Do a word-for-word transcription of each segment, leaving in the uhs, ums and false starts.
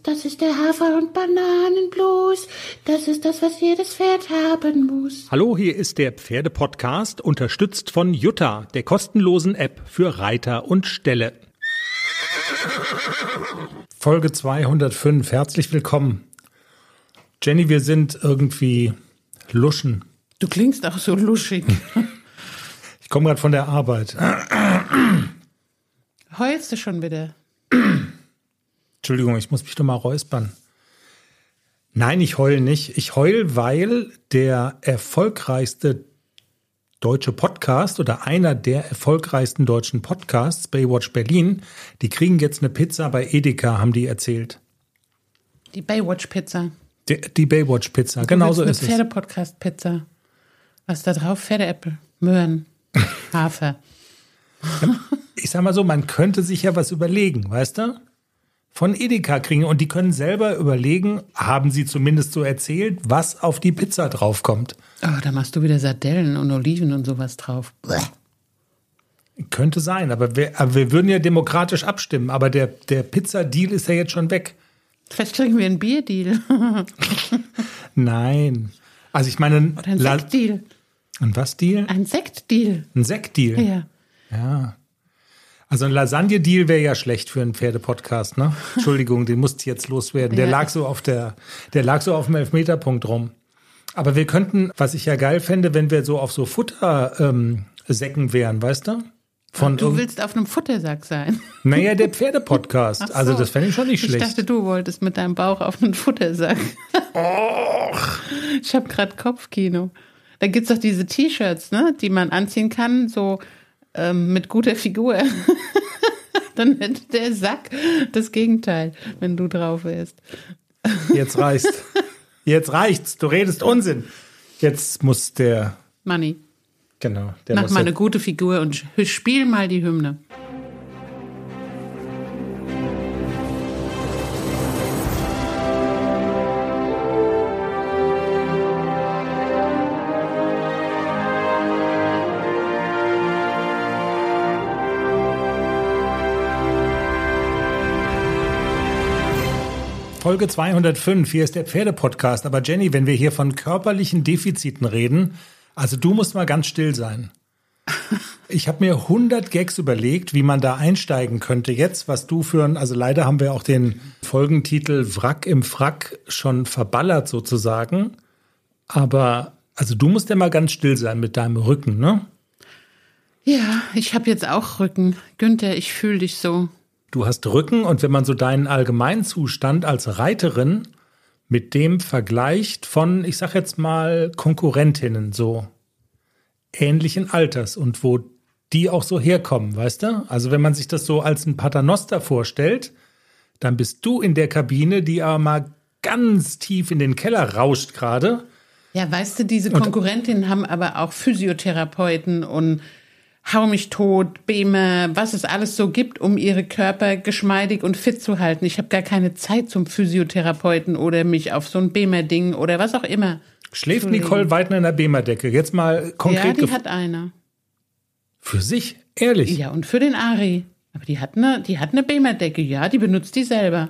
Das ist der Hafer- und Bananenblues. Das ist das, was jedes Pferd haben muss. Hallo, hier ist der Pferde-Podcast, unterstützt von Jutta, der kostenlosen App für Reiter und Ställe. Folge zweihundertfünf, herzlich willkommen. Jenny, wir sind irgendwie luschen. Du klingst auch so luschig. Ich komme gerade von der Arbeit. Heulst du schon wieder? Entschuldigung, ich muss mich doch mal räuspern. Nein, ich heule nicht. Ich heule, weil der erfolgreichste deutsche Podcast oder einer der erfolgreichsten deutschen Podcasts, Baywatch Berlin, die kriegen jetzt eine Pizza bei Edeka, haben die erzählt. Die Baywatch-Pizza. Die, die Baywatch-Pizza, genau so ist es. Eine Pferde-Podcast-Pizza. Was ist da drauf? Pferdeäpfel, Möhren, Hafer. Ich sag mal so, man könnte sich ja was überlegen, weißt du? Von Edeka kriegen und die können selber überlegen, haben sie zumindest so erzählt, was auf die Pizza draufkommt. Oh, da machst du wieder Sardellen und Oliven und sowas drauf. Blech. Könnte sein, aber wir, aber wir würden ja demokratisch abstimmen, aber der, der Pizza-Deal ist ja jetzt schon weg. Vielleicht kriegen wir einen Bier-Deal. Nein. Also ich meine... Oder ein Sekt-Deal. Ein was Deal? Ein Sekt-Deal. Ein Sekt-Deal? Ja. Ja. Also ein Lasagne-Deal wäre ja schlecht für einen Pferde-Podcast, ne? Entschuldigung, den musste ich jetzt loswerden. Der ja. lag so auf der, der lag so auf dem Elfmeterpunkt rum. Aber wir könnten, was ich ja geil fände, wenn wir so auf so Futtersäcken ähm, wären, weißt du? Von du willst auf einem Futtersack sein? Naja, der Pferde-Podcast. So. Also das fände ich schon nicht schlecht. Ich dachte, du wolltest mit deinem Bauch auf einen Futtersack. Och. Ich habe gerade Kopfkino. Da gibt's doch diese T-Shirts, ne, die man anziehen kann, so ähm, mit guter Figur. Dann hätte der Sack das Gegenteil, wenn du drauf wärst. Jetzt reicht's. Jetzt reicht's. Du redest Unsinn. Jetzt muss der... Money. Genau. Der Mach muss mal eine gute Figur und spiel mal die Hymne. Folge zweihundertfünf, hier ist der Pferde-Podcast. Aber Jenny, wenn wir hier von körperlichen Defiziten reden, also du musst mal ganz still sein. Ich habe mir hundert Gags überlegt, wie man da einsteigen könnte jetzt, was du für ein, also leider haben wir auch den Folgentitel Wrack im Frack schon verballert sozusagen. Aber also du musst ja mal ganz still sein mit deinem Rücken, ne? Ja, ich habe jetzt auch Rücken. Günther, ich fühle dich so. Du hast Rücken und wenn man so deinen Allgemeinzustand als Reiterin mit dem vergleicht von, ich sag jetzt mal, Konkurrentinnen so ähnlichen Alters und wo die auch so herkommen, weißt du? Also wenn man sich das so als ein Paternoster vorstellt, dann bist du in der Kabine, die aber mal ganz tief in den Keller rauscht gerade. Ja, weißt du, diese Konkurrentinnen haben aber auch Physiotherapeuten und Hau mich tot, B E M E, was es alles so gibt, um ihre Körper geschmeidig und fit zu halten. Ich habe gar keine Zeit zum Physiotherapeuten oder mich auf so ein B E M E-Ding oder was auch immer. Schläft Nicole Weidner in der B E M E-Decke? Jetzt mal konkret. Ja, die hat eine. Für sich? Ehrlich? Ja, und für den Ari. Aber die hat eine, die hat eine B E M E-Decke, ja, die benutzt die selber.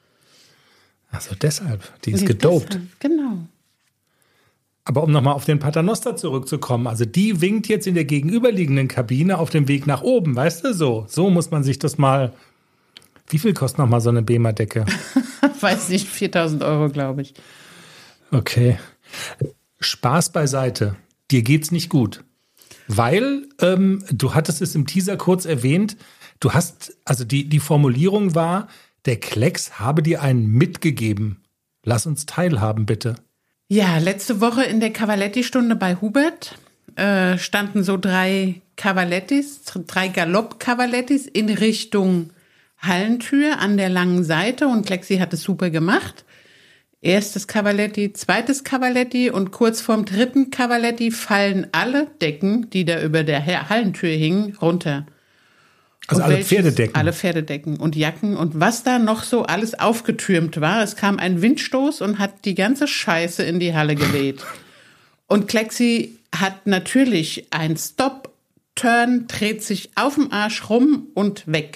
Ach so, deshalb. Die ist gedopt. Deshalb, genau. Aber um nochmal auf den Paternoster zurückzukommen, also die winkt jetzt in der gegenüberliegenden Kabine auf dem Weg nach oben, weißt du, so. So muss man sich das mal, wie viel kostet nochmal so eine B E M E-Decke? Weiß nicht, viertausend Euro, glaube ich. Okay. Spaß beiseite. Dir geht's nicht gut. Weil, ähm, du hattest es im Teaser kurz erwähnt, du hast, also die, die Formulierung war, der Klecks habe dir einen mitgegeben. Lass uns teilhaben, bitte. Ja, letzte Woche in der Cavaletti-Stunde bei Hubert äh, standen so drei Cavalettis, drei Galopp-Cavalettis in Richtung Hallentür an der langen Seite und Klexi hat es super gemacht. Erstes Cavaletti, zweites Cavaletti und kurz vorm dritten Cavaletti fallen alle Decken, die da über der Hallentür hingen, runter. Also und alle welches, Pferdedecken? Alle Pferdedecken und Jacken und was da noch so alles aufgetürmt war. Es kam ein Windstoß und hat die ganze Scheiße in die Halle geweht. Und Klexi hat natürlich ein Stop-Turn, dreht sich auf dem Arsch rum und weg.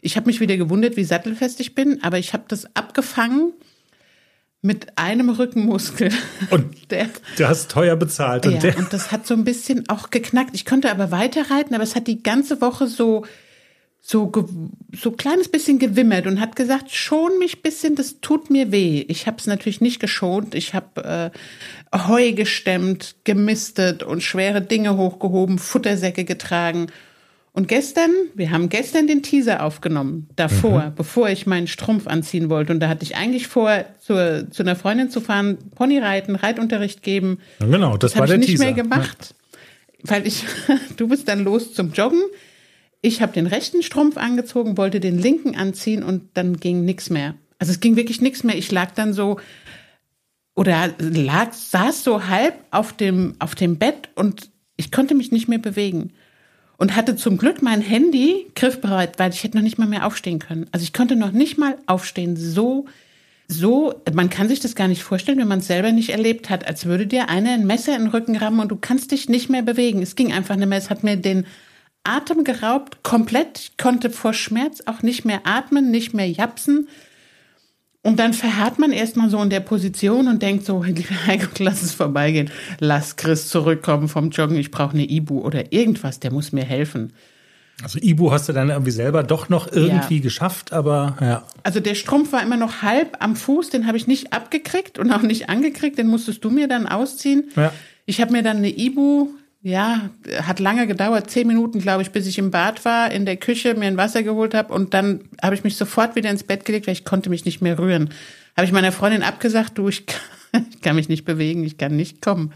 Ich habe mich wieder gewundert, wie sattelfest ich bin, aber ich habe das abgefangen mit einem Rückenmuskel. Und der, du hast teuer bezahlt. Und, ja, der, und das hat so ein bisschen auch geknackt. Ich konnte aber weiterreiten, aber es hat die ganze Woche so so so kleines bisschen gewimmert und hat gesagt, schon mich ein bisschen, das tut mir weh. Ich habe es natürlich nicht geschont. Ich habe äh, Heu gestemmt, gemistet und schwere Dinge hochgehoben, Futtersäcke getragen. Und gestern, wir haben gestern den Teaser aufgenommen, davor, mhm. bevor ich meinen Strumpf anziehen wollte. Und da hatte ich eigentlich vor, zur, zu einer Freundin zu fahren, Pony reiten, Reitunterricht geben. Ja, genau, das, das war der Teaser. Das habe ich Teaser. nicht mehr gemacht, ja. Weil ich, du bist dann los zum Joggen. Ich habe den rechten Strumpf angezogen, wollte den linken anziehen und dann ging nichts mehr. Also es ging wirklich nichts mehr. Ich lag dann so, oder lag, saß so halb auf dem, auf dem Bett und ich konnte mich nicht mehr bewegen. Und hatte zum Glück mein Handy griffbereit, weil ich hätte noch nicht mal mehr aufstehen können. Also ich konnte noch nicht mal aufstehen. So, so, man kann sich das gar nicht vorstellen, wenn man es selber nicht erlebt hat, als würde dir einer ein Messer in den Rücken rammen und du kannst dich nicht mehr bewegen. Es ging einfach nicht mehr. Es hat mir den Atem geraubt, komplett. Ich konnte vor Schmerz auch nicht mehr atmen, nicht mehr japsen. Und dann verharrt man erstmal so in der Position und denkt so, lieber Herrgott, lass es vorbeigehen. Lass Chris zurückkommen vom Joggen. Ich brauche eine Ibu oder irgendwas, der muss mir helfen. Also Ibu hast du dann irgendwie selber doch noch irgendwie ja. geschafft, aber ja. Also der Strumpf war immer noch halb am Fuß, den habe ich nicht abgekriegt und auch nicht angekriegt, den musstest du mir dann ausziehen. Ja. Ich habe mir dann eine Ibu, ja, hat lange gedauert, zehn Minuten, glaube ich, bis ich im Bad war, in der Küche, mir ein Wasser geholt habe und dann habe ich mich sofort wieder ins Bett gelegt, weil ich konnte mich nicht mehr rühren. Habe ich meiner Freundin abgesagt, du, ich kann, ich kann mich nicht bewegen, ich kann nicht kommen.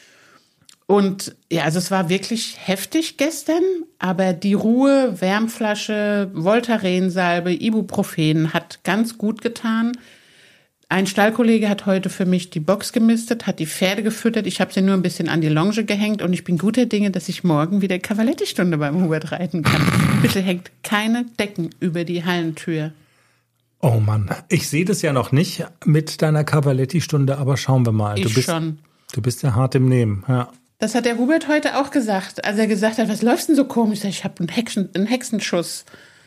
Und ja, also es war wirklich heftig gestern, aber die Ruhe, Wärmflasche, Voltaren-Salbe, Ibuprofen hat ganz gut getan. Ein Stallkollege hat heute für mich die Box gemistet, hat die Pferde gefüttert. Ich habe sie nur ein bisschen an die Longe gehängt und ich bin guter Dinge, dass ich morgen wieder Cavaletti-Stunde beim Hubert reiten kann. Bitte hängt keine Decken über die Hallentür. Oh Mann, ich sehe das ja noch nicht mit deiner Cavaletti-Stunde, aber schauen wir mal. Ich du bist, schon. Du bist ja hart im Nehmen, ja. Das hat der Hubert heute auch gesagt, als er gesagt hat, was läufst denn so komisch? Ich habe einen, Hexen, einen Hexenschuss.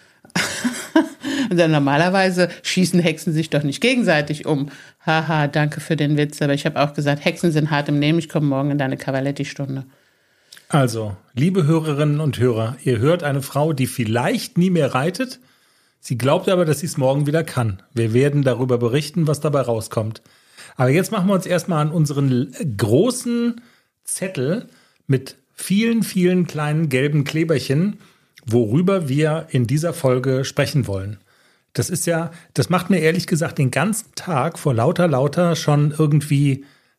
Und dann normalerweise schießen Hexen sich doch nicht gegenseitig um. Haha, danke für den Witz. Aber ich habe auch gesagt, Hexen sind hart im Nehmen. Ich komme morgen in deine Cavaletti-Stunde. Also, liebe Hörerinnen und Hörer, ihr hört eine Frau, die vielleicht nie mehr reitet. Sie glaubt aber, dass sie es morgen wieder kann. Wir werden darüber berichten, was dabei rauskommt. Aber jetzt machen wir uns erstmal an unseren großen Zettel mit vielen, vielen kleinen gelben Kleberchen, worüber wir in dieser Folge sprechen wollen. Das ist ja, das macht mir ehrlich gesagt den ganzen Tag vor lauter, lauter schon irgendwie,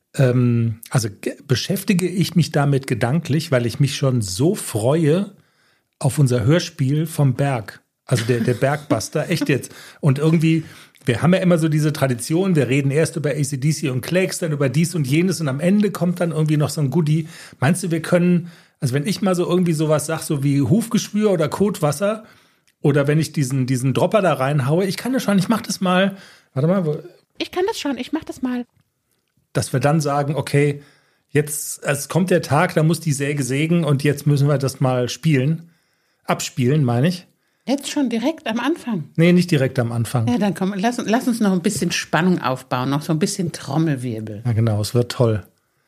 ähm, also ge- beschäftige ich mich damit gedanklich, weil ich mich schon so freue auf unser Hörspiel vom Berg. Also der, der Bergbuster, echt jetzt. Und irgendwie, wir haben ja immer so diese Tradition, wir reden erst über A C D C und Clegs, dann über dies und jenes und am Ende kommt dann irgendwie noch so ein Goodie. Meinst du, wir können, also wenn ich mal so irgendwie sowas sag, so wie Hufgeschwür oder Kotwasser, oder wenn ich diesen, diesen Dropper da reinhaue, ich kann das schon, ich mach das mal, warte mal. Wo, ich kann das schon, ich mach das mal. Dass wir dann sagen, okay, jetzt, es kommt der Tag, da muss die Säge sägen und jetzt müssen wir das mal spielen. Abspielen, meine ich. Jetzt schon direkt am Anfang? Nee, nicht direkt am Anfang. Ja, dann komm, lass, lass uns noch ein bisschen Spannung aufbauen, noch so ein bisschen Trommelwirbel. Ja, genau, es wird toll.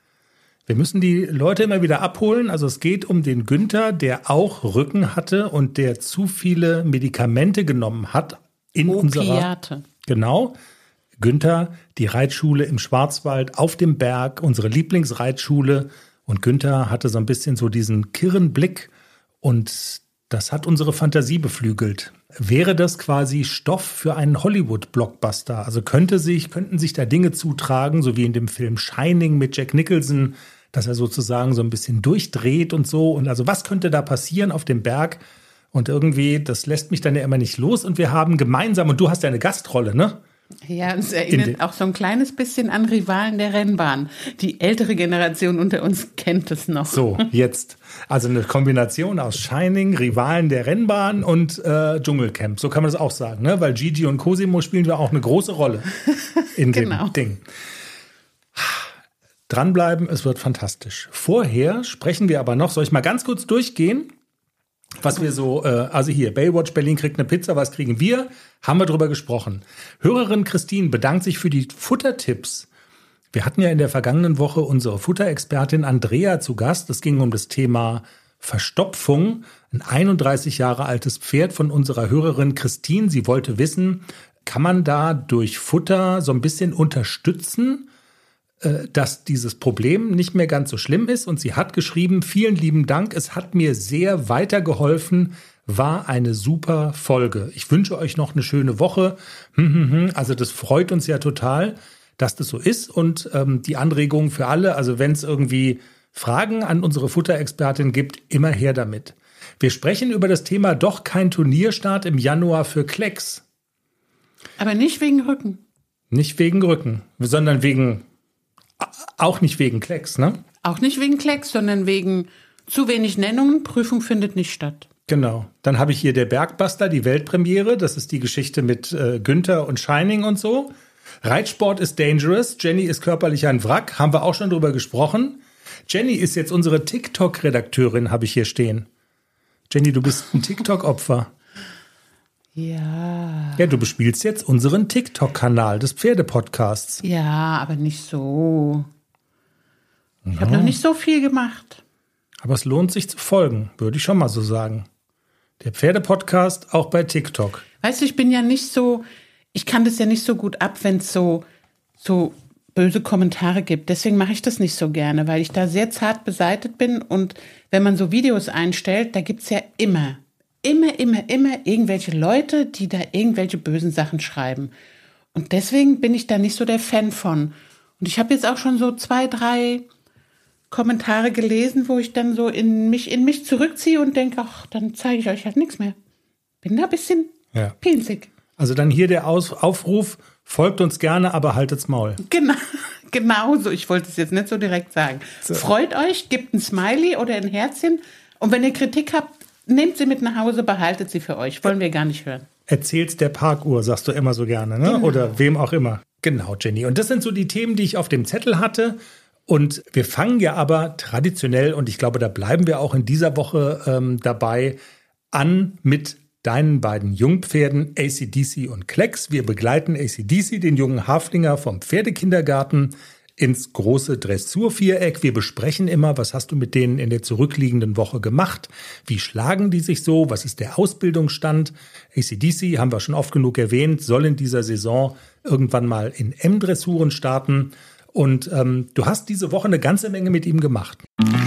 Wir müssen die Leute immer wieder abholen. Also es geht um den Günther, der auch Rücken hatte und der zu viele Medikamente genommen hat in Opiate. unserer. Genau. Günther, die Reitschule im Schwarzwald auf dem Berg, unsere Lieblingsreitschule. Und Günther hatte so ein bisschen so diesen kirren Blick und das hat unsere Fantasie beflügelt. Wäre das quasi Stoff für einen Hollywood-Blockbuster? Also könnte sich, könnten sich da Dinge zutragen, so wie in dem Film Shining mit Jack Nicholson, dass er sozusagen so ein bisschen durchdreht und so. Und also was könnte da passieren auf dem Berg? Und irgendwie, das lässt mich dann ja immer nicht los. Und wir haben gemeinsam, und du hast ja eine Gastrolle, ne? Ja, es erinnert auch so ein kleines bisschen an Rivalen der Rennbahn. Die ältere Generation unter uns kennt es noch. So, jetzt. Also eine Kombination aus Shining, Rivalen der Rennbahn und äh, Dschungelcamp. So kann man das auch sagen, ne? Weil Gigi und Cosimo spielen wir auch eine große Rolle in dem genau. Ding. Dranbleiben, es wird fantastisch. Vorher sprechen wir aber noch, soll ich mal ganz kurz durchgehen? was wir so, äh, also hier, Baywatch Berlin kriegt eine Pizza, was kriegen wir? Haben wir drüber gesprochen. Hörerin Christine bedankt sich für die Futtertipps. Wir hatten ja in der vergangenen Woche unsere Futterexpertin Andrea zu Gast. Es ging um das Thema Verstopfung. Ein einunddreißig Jahre altes Pferd von unserer Hörerin Christine. Sie wollte wissen, kann man da durch Futter so ein bisschen unterstützen, dass dieses Problem nicht mehr ganz so schlimm ist. Und sie hat geschrieben, vielen lieben Dank, es hat mir sehr weitergeholfen, war eine super Folge. Ich wünsche euch noch eine schöne Woche. Also das freut uns ja total, dass das so ist. Und ähm, die Anregungen für alle, also wenn es irgendwie Fragen an unsere Futterexpertin gibt, immer her damit. Wir sprechen über das Thema doch kein Turnierstart im Januar für Klecks. Aber nicht wegen Rücken. Nicht wegen Rücken, sondern wegen... Auch nicht wegen Klecks, ne? Auch nicht wegen Klecks, sondern wegen zu wenig Nennungen. Prüfung findet nicht statt. Genau. Dann habe ich hier der Bergbuster, die Weltpremiere. Das ist die Geschichte mit äh, Günther und Shining und so. Reitsport ist dangerous. Jenny ist körperlich ein Wrack. Haben wir auch schon drüber gesprochen. Jenny ist jetzt unsere TikTok-Redakteurin, habe ich hier stehen. Jenny, du bist ein TikTok-Opfer. Ja. Ja, du bespielst jetzt unseren TikTok-Kanal des Pferdepodcasts. Ja, aber nicht so. Ich no. habe noch nicht so viel gemacht. Aber es lohnt sich zu folgen, würde ich schon mal so sagen. Der Pferdepodcast auch bei TikTok. Weißt du, ich bin ja nicht so, ich kann das ja nicht so gut ab, wenn es so, so böse Kommentare gibt. Deswegen mache ich das nicht so gerne, weil ich da sehr zart beseitigt bin. Und wenn man so Videos einstellt, da gibt es ja immer Immer, immer, immer irgendwelche Leute, die da irgendwelche bösen Sachen schreiben. Und deswegen bin ich da nicht so der Fan von. Und ich habe jetzt auch schon so zwei, drei Kommentare gelesen, wo ich dann so in mich, in mich zurückziehe und denke, ach, dann zeige ich euch halt nichts mehr. Bin da ein bisschen ja. pinzig. Also dann hier der Aus- Aufruf, folgt uns gerne, aber haltet's Maul. Genau, genau so. Ich wollte es jetzt nicht so direkt sagen. So. Freut euch, gebt ein Smiley oder ein Herzchen. Und wenn ihr Kritik habt, nehmt sie mit nach Hause, behaltet sie für euch. Wollen wir gar nicht hören. Erzähl's der Parkuhr, sagst du immer so gerne, ne? Genau. Oder wem auch immer. Genau, Jenny. Und das sind so die Themen, die ich auf dem Zettel hatte. Und wir fangen ja aber traditionell, und ich glaube, da bleiben wir auch in dieser Woche ähm, dabei, an mit deinen beiden Jungpferden A C D C und Klecks. Wir begleiten A C D C, den jungen Haflinger vom Pferdekindergarten, ins große Dressurviereck. Wir besprechen immer, was hast du mit denen in der zurückliegenden Woche gemacht? Wie schlagen die sich so? Was ist der Ausbildungsstand? A C D C, haben wir schon oft genug erwähnt, soll in dieser Saison irgendwann mal in M-Dressuren starten. Und ähm, du hast diese Woche eine ganze Menge mit ihm gemacht.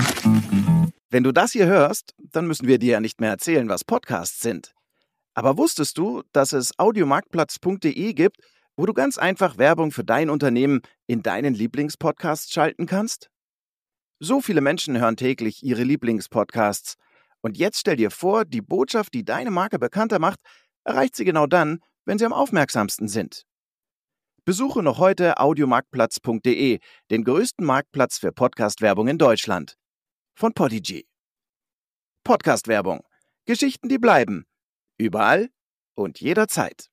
Wenn du das hier hörst, dann müssen wir dir ja nicht mehr erzählen, was Podcasts sind. Aber wusstest du, dass es audiomarktplatz punkt de gibt, wo du ganz einfach Werbung für dein Unternehmen in deinen Lieblingspodcasts schalten kannst? So viele Menschen hören täglich ihre Lieblingspodcasts. Und jetzt stell dir vor, die Botschaft, die deine Marke bekannter macht, erreicht sie genau dann, wenn sie am aufmerksamsten sind. Besuche noch heute audiomarktplatz punkt de, den größten Marktplatz für Podcast-Werbung in Deutschland. Von Podigy. Podcast-Werbung. Geschichten, die bleiben. Überall und jederzeit.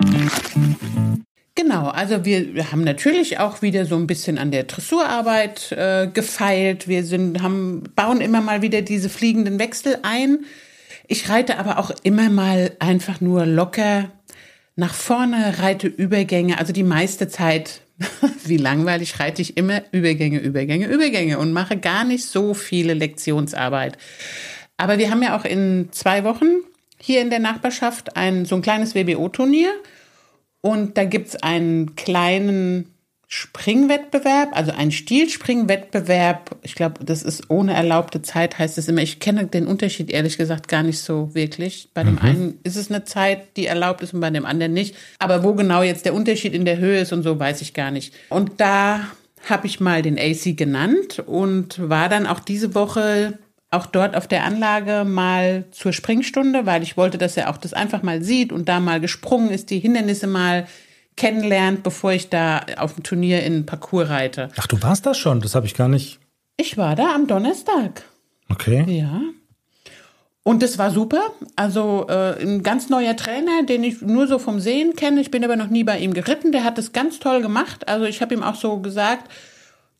Genau, also wir haben natürlich auch wieder so ein bisschen an der Dressurarbeit äh, gefeilt. Wir sind, haben, bauen immer mal wieder diese fliegenden Wechsel ein. Ich reite aber auch immer mal einfach nur locker nach vorne, reite Übergänge. Also die meiste Zeit, wie langweilig, reite ich immer Übergänge, Übergänge, Übergänge und mache gar nicht so viele Lektionsarbeit. Aber wir haben ja auch in zwei Wochen hier in der Nachbarschaft ein so ein kleines W B O-Turnier. Und da gibt's einen kleinen Springwettbewerb, also einen Stilspringwettbewerb. Ich glaube, das ist ohne erlaubte Zeit, heißt es immer. Ich kenne den Unterschied ehrlich gesagt gar nicht so wirklich. Bei dem mhm. einen ist es eine Zeit, die erlaubt ist und bei dem anderen nicht. Aber wo genau jetzt der Unterschied in der Höhe ist und so, weiß ich gar nicht. Und da habe ich mal den A C genannt und war dann auch diese Woche auch dort auf der Anlage mal zur Springstunde, weil ich wollte, dass er auch das einfach mal sieht und da mal gesprungen ist, die Hindernisse mal kennenlernt, bevor ich da auf dem Turnier in den Parcours reite. Ach, du warst da schon? Das habe ich gar nicht... Ich war da am Donnerstag. Okay. Ja. Und das war super. Also äh, ein ganz neuer Trainer, den ich nur so vom Sehen kenne. Ich bin aber noch nie bei ihm geritten. Der hat das ganz toll gemacht. Also ich habe ihm auch so gesagt,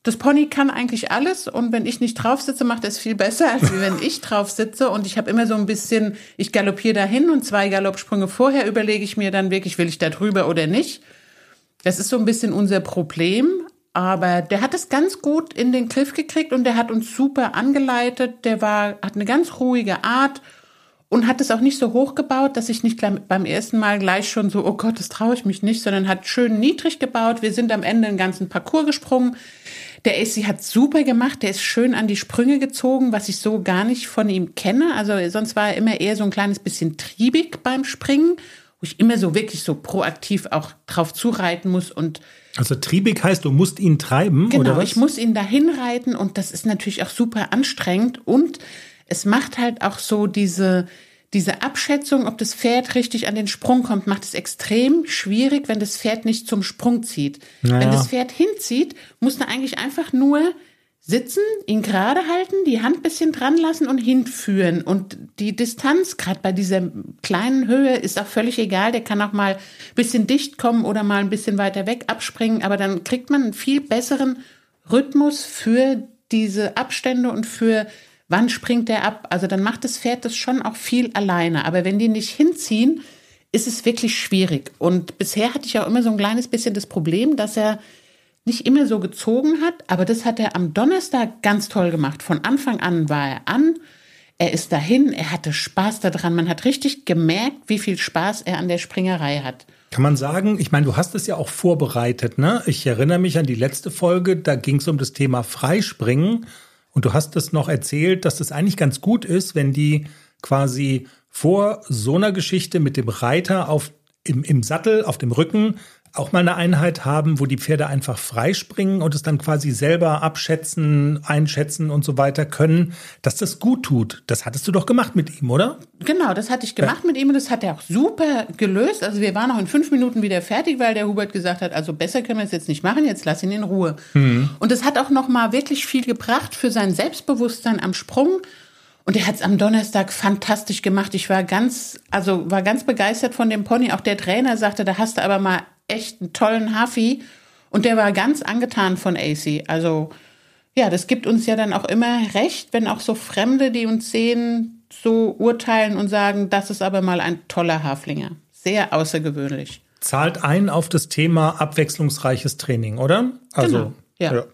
Das Pony kann eigentlich alles und wenn ich nicht drauf sitze, macht er es viel besser, als wenn ich drauf sitze. Und ich habe immer so ein bisschen, ich galoppiere dahin und zwei Galoppsprünge vorher überlege ich mir dann wirklich, will ich da drüber oder nicht. Das ist so ein bisschen unser Problem. Aber der hat es ganz gut in den Griff gekriegt und der hat uns super angeleitet. Der war, hat eine ganz ruhige Art und hat es auch nicht so hoch gebaut, dass ich nicht beim ersten Mal gleich schon so, oh Gott, das traue ich mich nicht, sondern hat schön niedrig gebaut. Wir sind am Ende den ganzen Parcours gesprungen. Der A C hat super gemacht, der ist schön an die Sprünge gezogen, was ich so gar nicht von ihm kenne. Also sonst war er immer eher so ein kleines bisschen triebig beim Springen, wo ich immer so wirklich so proaktiv auch drauf zureiten muss. Und also triebig heißt, du musst ihn treiben, genau, oder was? Ich muss ihn dahin reiten und das ist natürlich auch super anstrengend. Und es macht halt auch so diese... Diese Abschätzung, ob das Pferd richtig an den Sprung kommt, macht es extrem schwierig, wenn das Pferd nicht zum Sprung zieht. Naja. Wenn das Pferd hinzieht, muss man eigentlich einfach nur sitzen, ihn gerade halten, die Hand ein bisschen dran lassen und hinführen. Und die Distanz, gerade bei dieser kleinen Höhe, ist auch völlig egal. Der kann auch mal ein bisschen dicht kommen oder mal ein bisschen weiter weg abspringen. Aber dann kriegt man einen viel besseren Rhythmus für diese Abstände und für wann springt der ab? Also dann macht das Pferd das schon auch viel alleine. Aber wenn die nicht hinziehen, ist es wirklich schwierig. Und bisher hatte ich auch immer so ein kleines bisschen das Problem, dass er nicht immer so gezogen hat. Aber das hat er am Donnerstag ganz toll gemacht. Von Anfang an war er an. Er ist dahin. Er hatte Spaß daran. Man hat richtig gemerkt, wie viel Spaß er an der Springerei hat. Kann man sagen, ich meine, du hast es ja auch vorbereitet, ne? Ich erinnere mich an die letzte Folge, da ging es um das Thema Freispringen. Und du hast es noch erzählt, dass das eigentlich ganz gut ist, wenn die quasi vor so einer Geschichte mit dem Reiter auf, im, im Sattel, auf dem Rücken auch mal eine Einheit haben, wo die Pferde einfach freispringen und es dann quasi selber abschätzen, einschätzen und so weiter können, dass das gut tut. Das hattest du doch gemacht mit ihm, oder? Genau, das hatte ich gemacht ja. mit ihm und das hat er auch super gelöst. Also wir waren auch in fünf Minuten wieder fertig, weil der Hubert gesagt hat, also besser können wir es jetzt nicht machen, jetzt lass ihn in Ruhe. Mhm. Und das hat auch noch mal wirklich viel gebracht für sein Selbstbewusstsein am Sprung. Und er hat es am Donnerstag fantastisch gemacht. Ich war ganz, also war ganz begeistert von dem Pony. Auch der Trainer sagte, da hast du aber mal echt einen tollen Hafi. Und der war ganz angetan von A C. Also ja, das gibt uns ja dann auch immer recht, wenn auch so Fremde, die uns sehen, so urteilen und sagen, das ist aber mal ein toller Haflinger. Sehr außergewöhnlich. Zahlt ein auf das Thema abwechslungsreiches Training, oder? Also, genau, ja. ja.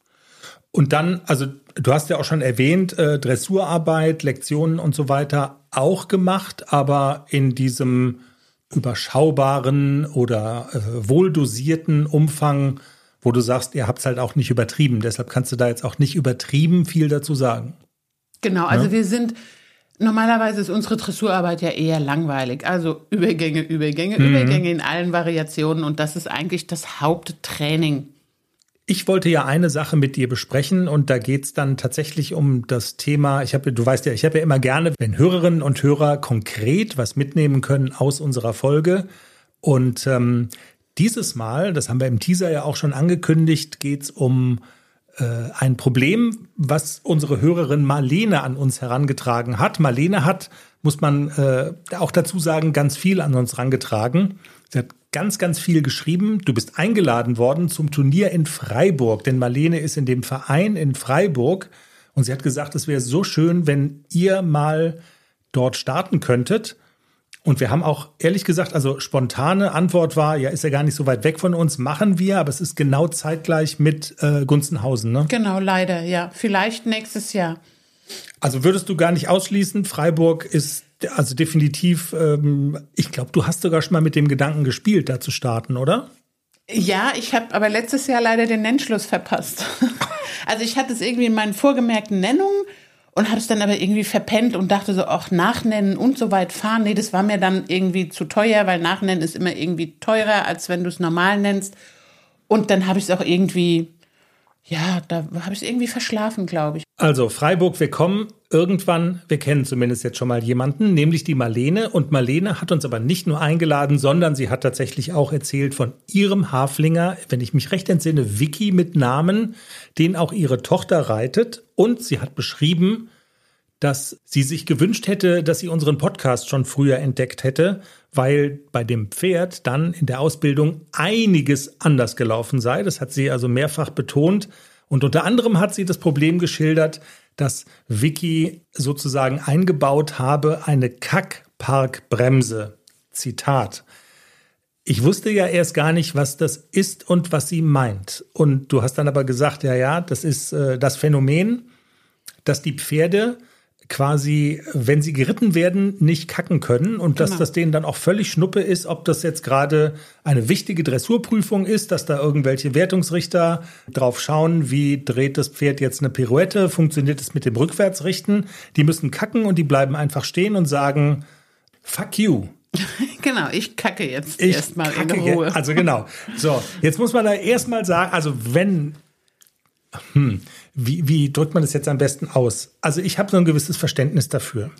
Und dann, also du hast ja auch schon erwähnt, äh, Dressurarbeit, Lektionen und so weiter auch gemacht, aber in diesem überschaubaren oder äh, wohldosierten Umfang, wo du sagst, ihr habt es halt auch nicht übertrieben. Deshalb kannst du da jetzt auch nicht übertrieben viel dazu sagen. Genau, also ja? wir sind, normalerweise ist unsere Dressurarbeit ja eher langweilig. Also Übergänge, Übergänge, mhm. Übergänge in allen Variationen und das ist eigentlich das Haupttraining. Ich wollte ja eine Sache mit dir besprechen und da geht's dann tatsächlich um das Thema, ich habe, du weißt ja, ich habe ja immer gerne, wenn Hörerinnen und Hörer konkret was mitnehmen können aus unserer Folge. Und ähm, dieses Mal, das haben wir im Teaser ja auch schon angekündigt, geht's um äh, ein Problem, was unsere Hörerin Marlene an uns herangetragen hat. Marlene hat, muss man äh, auch dazu sagen, ganz viel an uns herangetragen. Sie hat ganz, ganz viel geschrieben. Du bist eingeladen worden zum Turnier in Freiburg, denn Marlene ist in dem Verein in Freiburg und sie hat gesagt, es wäre so schön, wenn ihr mal dort starten könntet. Und wir haben auch, ehrlich gesagt, also spontane Antwort war, ja, ist ja gar nicht so weit weg von uns, machen wir, aber es ist genau zeitgleich mit äh, Gunzenhausen, ne? Genau, leider, ja. Vielleicht nächstes Jahr. Also würdest du gar nicht ausschließen, Freiburg ist also definitiv, ähm, ich glaube, du hast sogar schon mal mit dem Gedanken gespielt, da zu starten, oder? Ja, ich habe aber letztes Jahr leider den Nennschluss verpasst. Also ich hatte es irgendwie in meinen vorgemerkten Nennungen und habe es dann aber irgendwie verpennt und dachte so, ach, nachnennen und so weit fahren. Nee, das war mir dann irgendwie zu teuer, weil nachnennen ist immer irgendwie teurer, als wenn du es normal nennst. Und dann habe ich es auch irgendwie, ja, da habe ich es irgendwie verschlafen, glaube ich. Also Freiburg, wir kommen irgendwann, wir kennen zumindest jetzt schon mal jemanden, nämlich die Marlene. Und Marlene hat uns aber nicht nur eingeladen, sondern sie hat tatsächlich auch erzählt von ihrem Haflinger, wenn ich mich recht entsinne, Vicky mit Namen, den auch ihre Tochter reitet. Und sie hat beschrieben, dass sie sich gewünscht hätte, dass sie unseren Podcast schon früher entdeckt hätte, weil bei dem Pferd dann in der Ausbildung einiges anders gelaufen sei. Das hat sie also mehrfach betont. Und unter anderem hat sie das Problem geschildert, dass Vicky sozusagen eingebaut habe, eine Kackparkbremse. Zitat. Ich wusste ja erst gar nicht, was das ist und was sie meint. Und du hast dann aber gesagt, ja, ja, das ist äh, das Phänomen, dass die Pferde quasi, wenn sie geritten werden, nicht kacken können und genau. dass das denen dann auch völlig Schnuppe ist, ob das jetzt gerade eine wichtige Dressurprüfung ist, dass da irgendwelche Wertungsrichter drauf schauen, wie dreht das Pferd jetzt eine Pirouette, funktioniert es mit dem Rückwärtsrichten. Die müssen kacken und die bleiben einfach stehen und sagen, fuck you. Genau, ich kacke jetzt erstmal in Ruhe. Je- also genau. So, jetzt muss man da erstmal sagen, also wenn, hm, wie, wie drückt man das jetzt am besten aus? Also ich habe so ein gewisses Verständnis dafür.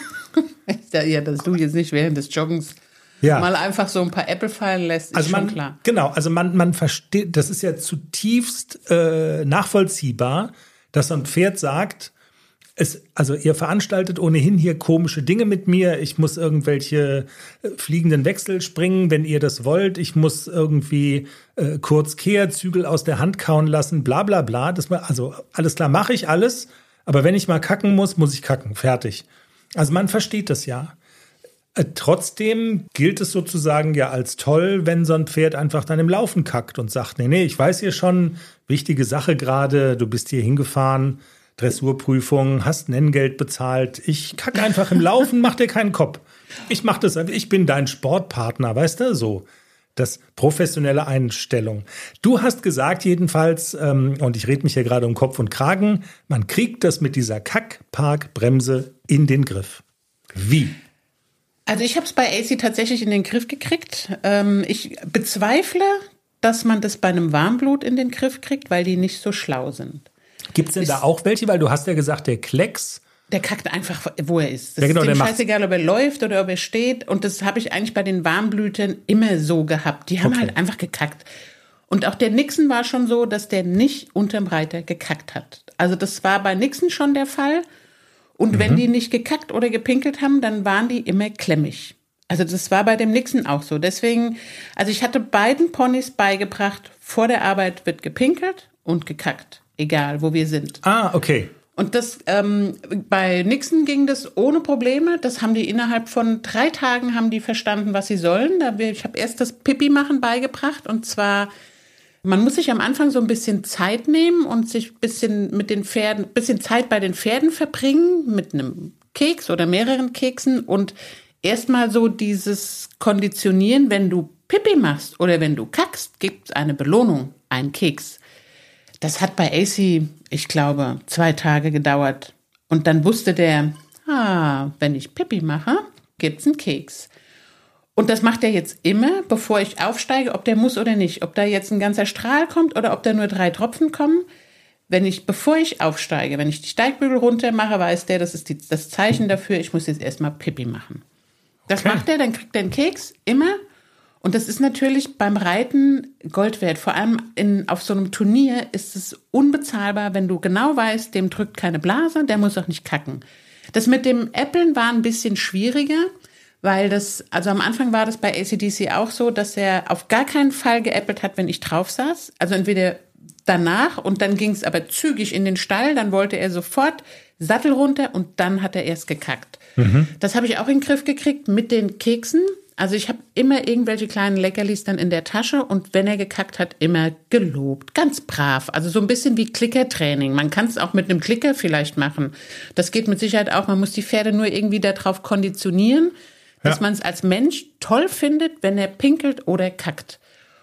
Ja, dass du jetzt nicht während des Joggens ja. mal einfach so ein paar Äpfel fallen lässt, ist also man, schon klar. Genau, also man, man versteht, das ist ja zutiefst äh, nachvollziehbar, dass so ein Pferd sagt, Es, also ihr veranstaltet ohnehin hier komische Dinge mit mir. Ich muss irgendwelche äh, fliegenden Wechsel springen, wenn ihr das wollt. Ich muss irgendwie äh, kurz Kehrzügel aus der Hand kauen lassen, bla bla bla. Das, also alles klar, mache ich alles. Aber wenn ich mal kacken muss, muss ich kacken. Fertig. Also man versteht das ja. Äh, trotzdem gilt es sozusagen ja als toll, wenn so ein Pferd einfach dann im Laufen kackt und sagt, nee, nee, ich weiß hier schon, wichtige Sache gerade, du bist hier hingefahren, Dressurprüfung, hast Nenngeld bezahlt. Ich kacke einfach im Laufen, mach dir keinen Kopf. Ich mach das, ich bin dein Sportpartner, weißt du, so. Das professionelle Einstellung. Du hast gesagt jedenfalls, ähm, und ich rede mich hier gerade um Kopf und Kragen, man kriegt das mit dieser Kackparkbremse in den Griff. Wie? Also ich habe es bei A C tatsächlich in den Griff gekriegt. Ähm, ich bezweifle, dass man das bei einem Warmblut in den Griff kriegt, weil die nicht so schlau sind. Gibt es denn da auch welche? Weil du hast ja gesagt, der Klecks. Der kackt einfach, wo er ist. Das ja, genau, ist dem der scheißegal, ob er läuft oder ob er steht. Und das habe ich eigentlich bei den Warmblütern immer so gehabt. Die haben okay. halt einfach gekackt. Und auch der Nixon war schon so, dass der nicht unterm Reiter gekackt hat. Also das war bei Nixon schon der Fall. Und mhm. wenn die nicht gekackt oder gepinkelt haben, dann waren die immer klemmig. Also das war bei dem Nixon auch so. Deswegen, also ich hatte beiden Ponys beigebracht, vor der Arbeit wird gepinkelt und gekackt. Egal, wo wir sind. Ah, okay. Und das ähm, bei Nixon ging das ohne Probleme. Das haben die innerhalb von drei Tagen haben die verstanden, was sie sollen. Ich habe erst das Pipi-Machen beigebracht. Und zwar, man muss sich am Anfang so ein bisschen Zeit nehmen und sich ein bisschen mit den Pferden, ein bisschen Zeit bei den Pferden verbringen, mit einem Keks oder mehreren Keksen. Und erstmal so dieses Konditionieren, wenn du Pipi machst oder wenn du kackst, gibt es eine Belohnung, einen Keks. Das hat bei A C, ich glaube, zwei Tage gedauert. Und dann wusste der, ah, wenn ich Pipi mache, gibt's einen Keks. Und das macht er jetzt immer, bevor ich aufsteige, ob der muss oder nicht. Ob da jetzt ein ganzer Strahl kommt oder ob da nur drei Tropfen kommen. Wenn ich, bevor ich aufsteige, wenn ich die Steigbügel runter mache, weiß der, das ist die, das Zeichen dafür, ich muss jetzt erstmal Pipi machen. Das okay. macht er, dann kriegt er einen Keks, immer. Und das ist natürlich beim Reiten Gold wert. Vor allem in, auf so einem Turnier ist es unbezahlbar, wenn du genau weißt, dem drückt keine Blase, der muss auch nicht kacken. Das mit dem Äppeln war ein bisschen schwieriger, weil das, also am Anfang war das bei A C D C auch so, dass er auf gar keinen Fall geäppelt hat, wenn ich drauf saß. Also entweder danach und dann ging es aber zügig in den Stall, dann wollte er sofort Sattel runter und dann hat er erst gekackt. Mhm. Das habe ich auch in den Griff gekriegt mit den Keksen. Also ich habe immer irgendwelche kleinen Leckerlis dann in der Tasche und wenn er gekackt hat, immer gelobt. Ganz brav. Also so ein bisschen wie Klickertraining. Man kann es auch mit einem Klicker vielleicht machen. Das geht mit Sicherheit auch. Man muss die Pferde nur irgendwie darauf konditionieren, dass ja. man es als Mensch toll findet, wenn er pinkelt oder kackt.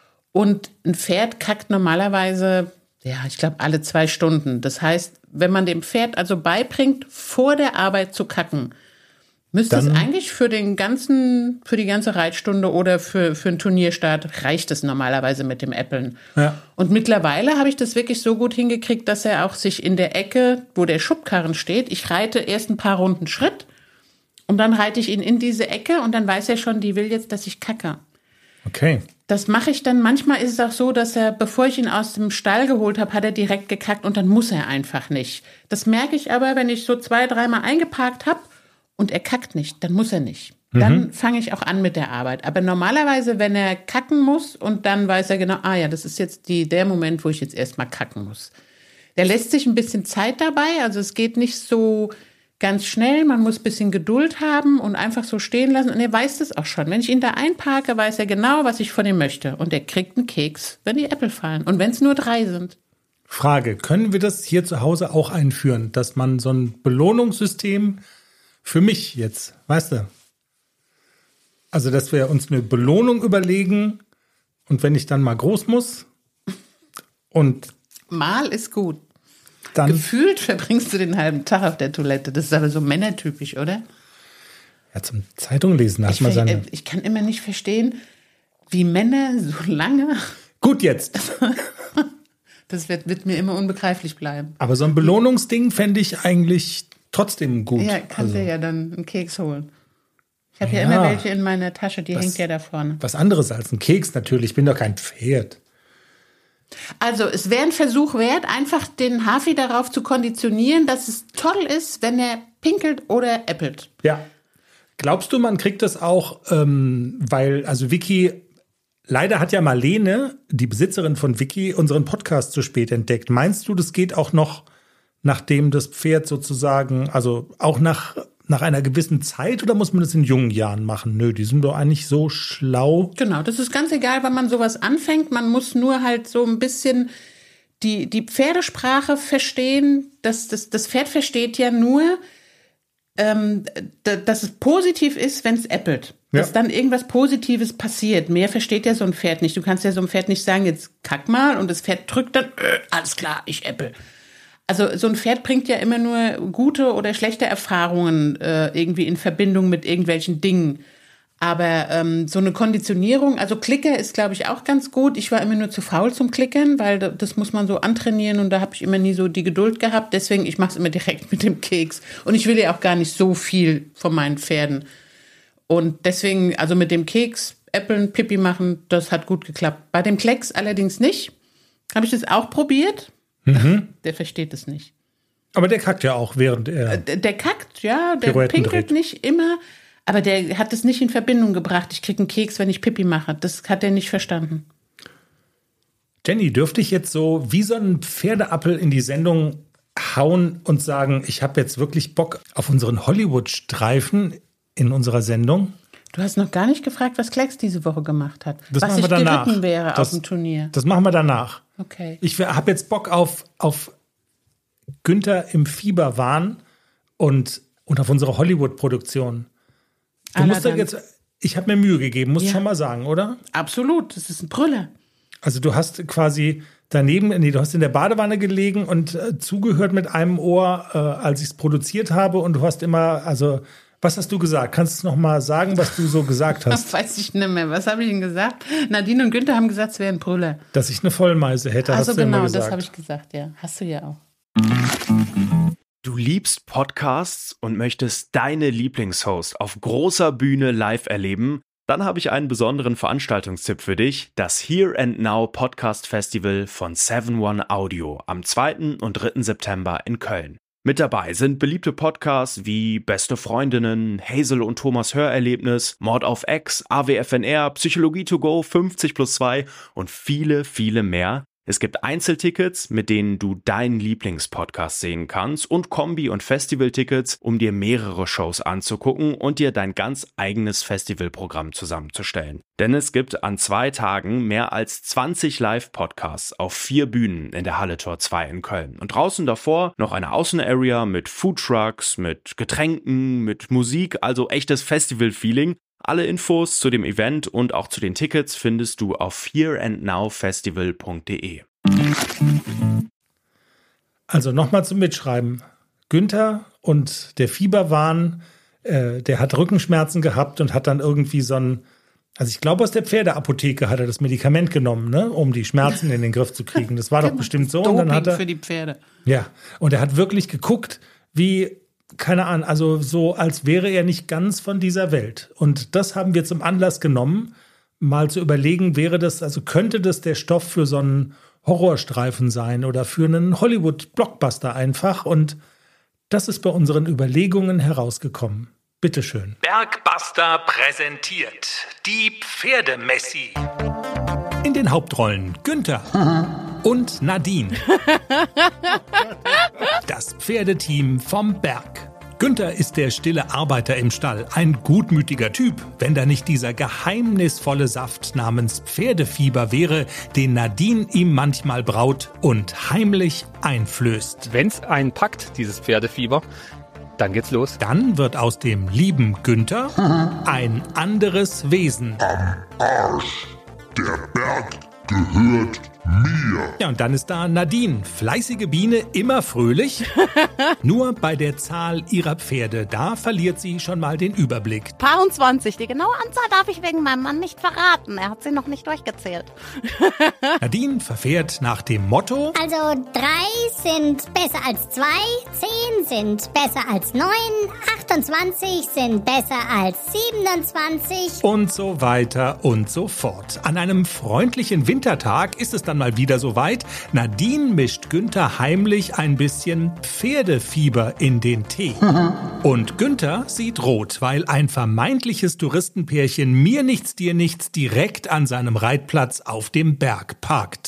Und ein Pferd kackt normalerweise, ja, ich glaube, alle zwei Stunden. Das heißt, wenn man dem Pferd also beibringt, vor der Arbeit zu kacken, müsste es eigentlich für den ganzen, für die ganze Reitstunde oder für, für einen Turnierstart reicht es normalerweise mit dem Äppeln. Ja. Und mittlerweile habe ich das wirklich so gut hingekriegt, dass er auch sich in der Ecke, wo der Schubkarren steht, ich reite erst ein paar Runden Schritt und dann reite ich ihn in diese Ecke und dann weiß er schon, die will jetzt, dass ich kacke. Okay. Das mache ich dann, manchmal ist es auch so, dass er, bevor ich ihn aus dem Stall geholt habe, hat er direkt gekackt und dann muss er einfach nicht. Das merke ich aber, wenn ich so zwei, dreimal eingeparkt habe, und er kackt nicht, dann muss er nicht. Dann mhm. fange ich auch an mit der Arbeit. Aber normalerweise, wenn er kacken muss und dann weiß er genau, ah ja, das ist jetzt die, der Moment, wo ich jetzt erstmal kacken muss. Der lässt sich ein bisschen Zeit dabei, also es geht nicht so ganz schnell, man muss ein bisschen Geduld haben und einfach so stehen lassen. Und er weiß das auch schon. Wenn ich ihn da einparke, weiß er genau, was ich von ihm möchte. Und er kriegt einen Keks, wenn die Äpfel fallen. Und wenn es nur drei sind. Frage, können wir das hier zu Hause auch einführen, dass man so ein Belohnungssystem für mich jetzt, weißt du? Also, dass wir uns eine Belohnung überlegen und wenn ich dann mal groß muss und mal ist gut. Dann Gefühlt verbringst du den halben Tag auf der Toilette. Das ist aber so männertypisch, oder? Ja, zum Zeitung lesen hat ich, man seine... Ich kann immer nicht verstehen, wie Männer so lange... Gut jetzt. Das wird, wird mir immer unbegreiflich bleiben. Aber so ein Belohnungsding fände ich eigentlich trotzdem gut. Ja, kannst du also. ja dann einen Keks holen. Ich habe ja. ja immer welche in meiner Tasche, die was, hängt ja da vorne. Was anderes als ein Keks natürlich. Ich bin doch kein Pferd. Also es wäre ein Versuch wert, einfach den Hafi darauf zu konditionieren, dass es toll ist, wenn er pinkelt oder äppelt. Ja. Glaubst du, man kriegt das auch, ähm, weil, also Vicky, leider hat ja Marlene, die Besitzerin von Vicky, unseren Podcast zu spät entdeckt. Meinst du, das geht auch noch, nachdem das Pferd sozusagen, also auch nach... Nach einer gewissen Zeit oder muss man das in jungen Jahren machen? Nö, die sind doch eigentlich so schlau. Genau, das ist ganz egal, wann man sowas anfängt. Man muss nur halt so ein bisschen die, die Pferdesprache verstehen. Das, das, das Pferd versteht ja nur, ähm, dass es positiv ist, wenn es äppelt. Ja. Dass dann irgendwas Positives passiert. Mehr versteht ja so ein Pferd nicht. Du kannst ja so einem Pferd nicht sagen, jetzt kack mal und das Pferd drückt dann, äh, alles klar, ich äppel. Also so ein Pferd bringt ja immer nur gute oder schlechte Erfahrungen äh, irgendwie in Verbindung mit irgendwelchen Dingen. Aber ähm, so eine Konditionierung, also Klicker ist, glaube ich, auch ganz gut. Ich war immer nur zu faul zum Klickern, weil das muss man so antrainieren und da habe ich immer nie so die Geduld gehabt. Deswegen, ich mache es immer direkt mit dem Keks. Und ich will ja auch gar nicht so viel von meinen Pferden. Und deswegen, also mit dem Keks, Äppeln, Pipi machen, das hat gut geklappt. Bei dem Klecks allerdings nicht. Habe ich das auch probiert. Mhm. Der versteht es nicht. Aber der kackt ja auch, während er... Der, der kackt, ja, der pinkelt dreht. Nicht immer, aber der hat es nicht in Verbindung gebracht. Ich kriege einen Keks, wenn ich Pipi mache. Das hat er nicht verstanden. Jenny, dürfte ich jetzt so wie so ein Pferdeappel in die Sendung hauen und sagen, ich habe jetzt wirklich Bock auf unseren Hollywood-Streifen in unserer Sendung? Du hast noch gar nicht gefragt, was Klecks diese Woche gemacht hat. Das was machen wir ich danach. geritten wäre das, auf dem Turnier. Das machen wir danach. Okay. Ich habe jetzt Bock auf, auf Günther im Fieberwahn und, und auf unsere Hollywood-Produktion. Du musst doch jetzt, ich habe mir Mühe gegeben, musst ja. schon mal sagen, oder? Absolut, das ist ein Brüller. Also du hast quasi daneben, nee, du hast in der Badewanne gelegen und äh, zugehört mit einem Ohr, äh, als ich es produziert habe und du hast immer, also was hast du gesagt? Kannst du noch mal sagen, was du so gesagt hast? Weiß ich nicht mehr. Was habe ich denn gesagt? Nadine und Günther haben gesagt, es wäre ein Brüller. Dass ich eine Vollmeise hätte, also hast du genau, immer gesagt. Das habe ich gesagt, ja. Hast du ja auch. Du liebst Podcasts und möchtest deine Lieblingshost auf großer Bühne live erleben? Dann habe ich einen besonderen Veranstaltungstipp für dich, das Here and Now Podcast Festival von seven one Audio am zweiten und dritten September in Köln. Mit dabei sind beliebte Podcasts wie Beste Freundinnen, Hazel und Thomas Hörerlebnis, Mord auf Ex, A W F N R, Psychologie to go, fünfzig plus zwei und viele, viele mehr. Es gibt Einzeltickets, mit denen du deinen Lieblingspodcast sehen kannst und Kombi- und Festivaltickets, um dir mehrere Shows anzugucken und dir dein ganz eigenes Festivalprogramm zusammenzustellen. Denn es gibt an zwei Tagen mehr als zwanzig Live-Podcasts auf vier Bühnen in der Halle Tor zwei in Köln. Und draußen davor noch eine Außenarea mit Foodtrucks, mit Getränken, mit Musik, also echtes Festival-Feeling. Alle Infos zu dem Event und auch zu den Tickets findest du auf here and now festival punkt de. Also nochmal zum Mitschreiben. Günther und der Fieberwahn, äh, der hat Rückenschmerzen gehabt und hat dann irgendwie so ein, also ich glaube aus der Pferdeapotheke hat er das Medikament genommen, ne, um die Schmerzen in den Griff zu kriegen. Das war doch bestimmt so. Doping und dann hat er, für die Pferde. Ja, und er hat wirklich geguckt, wie... Keine Ahnung, also so, als wäre er nicht ganz von dieser Welt. Und das haben wir zum Anlass genommen, mal zu überlegen, wäre das, also könnte das der Stoff für so einen Horrorstreifen sein oder für einen Hollywood-Blockbuster einfach. Und das ist bei unseren Überlegungen herausgekommen. Bitteschön. Bergbuster präsentiert die Pferdemessi. In den Hauptrollen Günther und Nadine. Das Pferdeteam vom Berg. Günther ist der stille Arbeiter im Stall, ein gutmütiger Typ, wenn da nicht dieser geheimnisvolle Saft namens Pferdefieber wäre, den Nadine ihm manchmal braut und heimlich einflößt. Wenn's einen packt, dieses Pferdefieber, dann geht's los. Dann wird aus dem lieben Günther ein anderes Wesen. Am Arsch. Der Berg gehört mir. Ja, und dann ist da Nadine, fleißige Biene, immer fröhlich. Nur bei der Zahl ihrer Pferde, da verliert sie schon mal den Überblick. Paar zwanzig, die genaue Anzahl darf ich wegen meinem Mann nicht verraten. Er hat sie noch nicht durchgezählt. Nadine verfährt nach dem Motto: Also drei sind besser als zwei, zehn sind besser als neun, achtundzwanzig sind besser als siebenundzwanzig. Und so weiter und so fort. An einem freundlichen Wintertag ist es dann mal wieder soweit. Nadine mischt Günther heimlich ein bisschen Pferdefieber in den Tee. Und Günther sieht rot, weil ein vermeintliches Touristenpärchen mir nichts, dir nichts direkt an seinem Reitplatz auf dem Berg parkt.